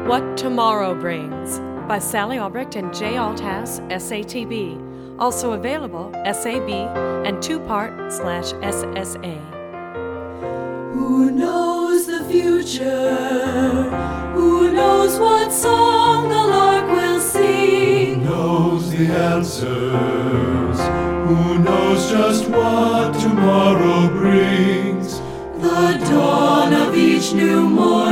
What Tomorrow Brings by Sally Albrecht and Jay Althaus, SATB. Also available, SAB and 2-part/SSA. Who knows the future? Who knows what song the lark will sing? Who knows the answers? Who knows just what tomorrow brings? The dawn of each new morning